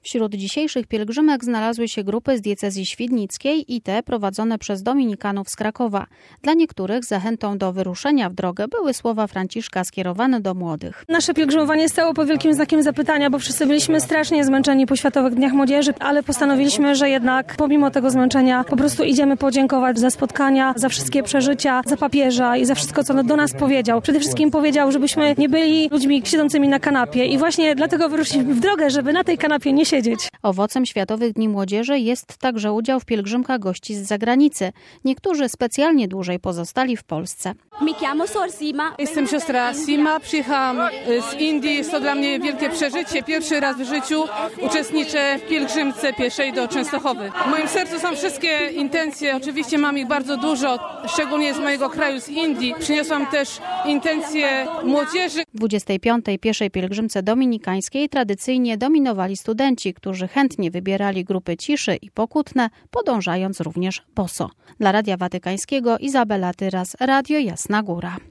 Wśród dzisiejszych pielgrzymek znalazły się grupy z diecezji świdnickiej i te prowadzone przez dominikanów z Krakowa. Dla niektórych zachętą do wyruszenia w drogę były słowa Franciszka skierowane do młodych. Nasze pielgrzymowanie stało pod wielkim znakiem zapytania, bo wszyscy byliśmy strasznie zmęczeni po Światowych Dniach Młodzieży, ale postanowiliśmy, że jednak pomimo tego zmęczenia po prostu idziemy podziękować za spotkania, za wszystkie przeżycia, za papieża i za wszystko, co do nas powiedział. Przede wszystkim powiedział, żebyśmy nie byli ludźmi siedzącymi na kanapie i właśnie dlatego wyruszyliśmy w drogę, żeby na tej kanapie nie siedzieć. Owocem Światowych Dni Młodzieży jest także udział w pielgrzymkach gości z zagranicy. Niektórzy specjalnie dłużej pozostali w Polsce. Jestem siostra Sima, przyjechałam z Indii. Jest to dla mnie wielkie przeżycie. Pierwszy raz w życiu uczestniczę w pielgrzymce pieszej do Częstochowy. W moim sercu są wszystkie intencje, oczywiście mam ich bardzo dużo, szczególnie z mojego kraju, z Indii. Przyniosłam też intencje młodzieży. W 25. pieszej pielgrzymce dominikańskiej tradycyjnie dominowali studenci, którzy chętnie wybierali grupy ciszy i pokutne, podążając również boso. Dla Radia Watykańskiego Izabela Tyras, Radio Jasna Góra.